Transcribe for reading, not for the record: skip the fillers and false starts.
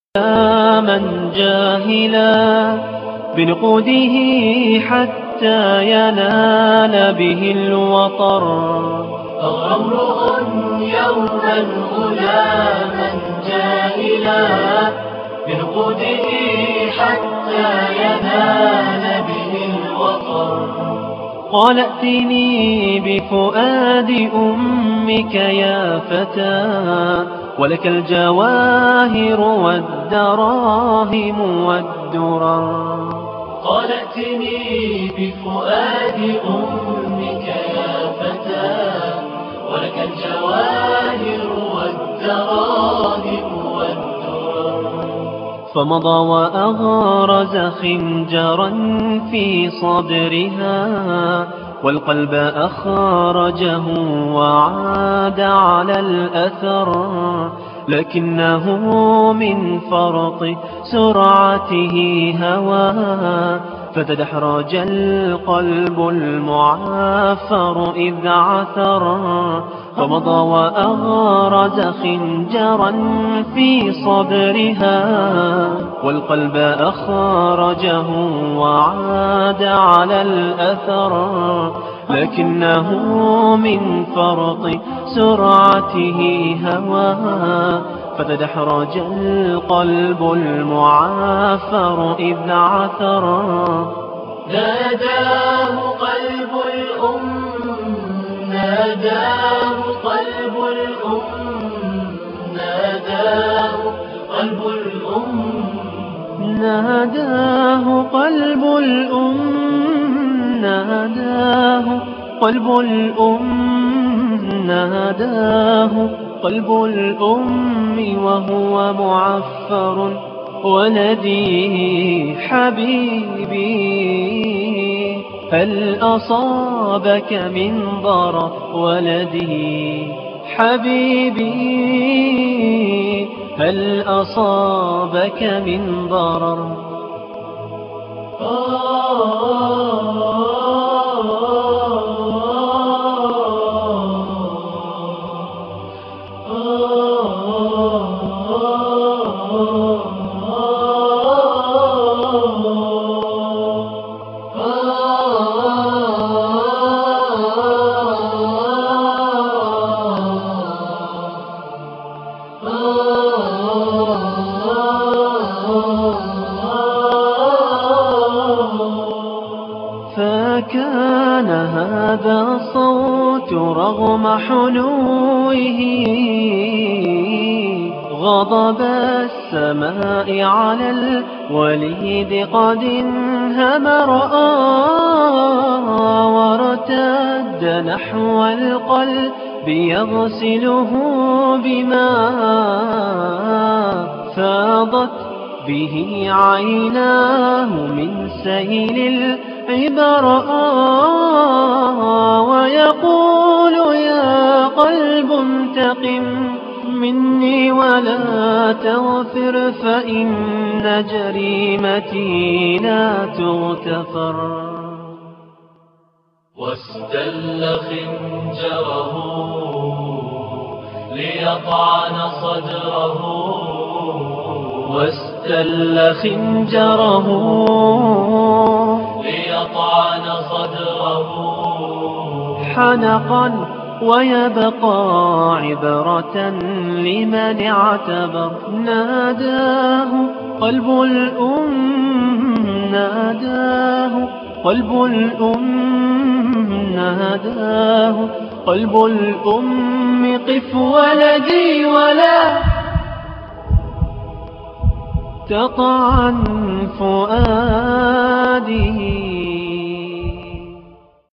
من جاهلا بنقوده حتى ينال به الوطر. أغرى يوما غلاما جاهلا بنقوده حتى ينال به الوطر. قال ائتني بفؤاد أمك يا فتى، ولك الجواهر والدراهم والدرر. قال ائتني بفؤاد أمك يا فتى، ولك الجواهر والدراهم والدرر. فمضى وأغرز خنجرا في صدرها، والقلب أخرجه وعاد على الأثر. لكنه من فرط سرعته هوى، فتدحرج القلب المعافر إذ عثر. فمضى وأغرز خنجرا في صدرها، والقلب أخرجه وعاد على الأثر. لكنه من فرط سرعته هوى، فتدحرج القلب المعافر إذ عثر. ناداه قلب الأم، ناداه قلب الأم، ناداه قلب الأم، ناداه قلب الأم، ناداه قلب الأم، ناداه قلب الأم وهو معفر. ولدي حبيبي هل أصابك من ضرر؟ ولدي حبيبي هل أصابك من ضرر؟ فكان هذا الصوت رغم حنوه غضب السماء على الوليد قد انهمر، وارتد نحو القلب يغسله بماء. فاضت به عيناه من سيل العبر، ويقول يا قلب انتقم مني ولا تغفر، فإن جريمتي لا تغتفر. واستل خنجره ليطعن صدره، واستل خنجره ليطعن صدره. حنقا ويبقى عبرة لمن اعتبر. ناداه قلب الأم، ناداه قلب الأم، ناداه قلب الأم قف ولدي ولا تطعن فؤادي.